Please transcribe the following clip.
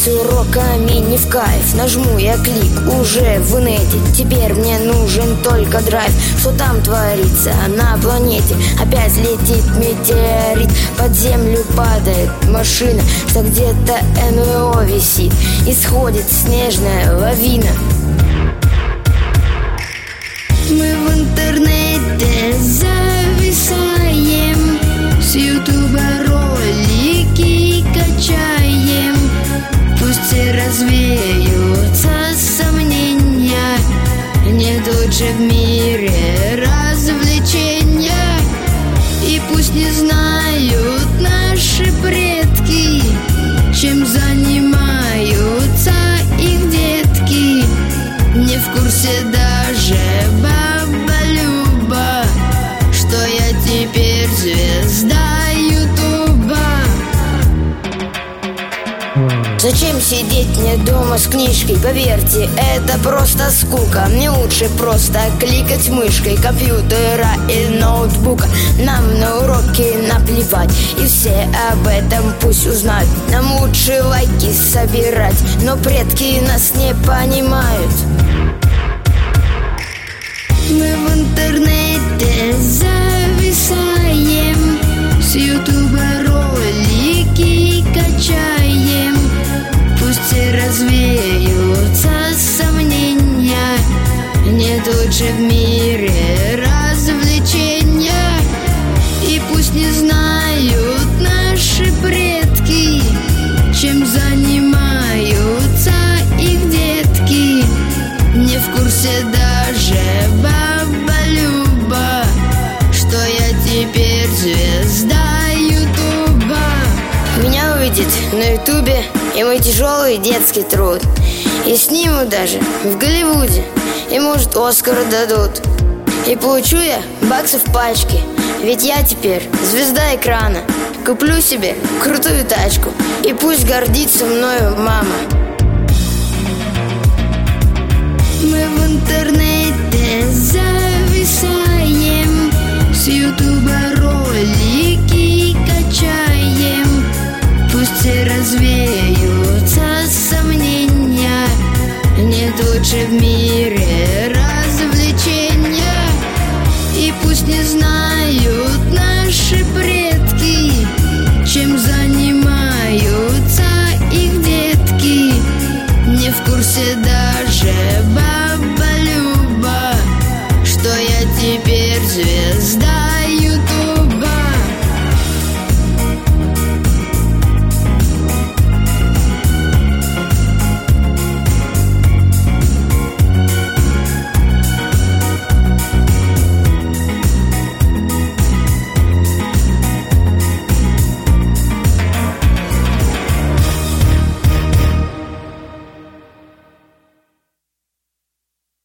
с уроками не в кайф. Нажму я клик уже в инете. Теперь мне нужен только драйв. Что там творится на планете? Опять летит метеорит. Под землю падает машина, что где-то НЛО висит. Исходит снежная лавина. Мы в интернете зависаем, с ютуба ролики качаем. Пусть и развеются сомнения, нет лучше в мире развлечения. И пусть не знают наши предки, чем занимаются их детки. Не в курсе даже баба Люба, что я теперь звезда ютуба. Зачем сидеть мне дома с книжкой? Поверьте, это просто скука. Мне лучше просто кликать мышкой компьютера и ноутбука. Нам на уроки наплевать, и все об этом пусть узнают. Нам лучше лайки собирать, но предки нас не понимают. Мы в интернете зависаем, с ютуба ролики качаем. Пусть и развеются сомнения, нет лучше в мире развлечения. И пусть не знают наши предки, чем занимаются их детки. Не в курсе даже баба Люба, что я теперь звезда ютуба. Меня увидит на ютубе и мой тяжелый детский труд. И сниму даже в Голливуде, и может Оскар дадут. И получу я баксов пачки, ведь я теперь звезда экрана. Куплю себе крутую тачку, и пусть гордится мною мама. Мы в интернете зависаем, с ютуба ролики качаем. Пусть и развеются сомнения, нет лучше в мире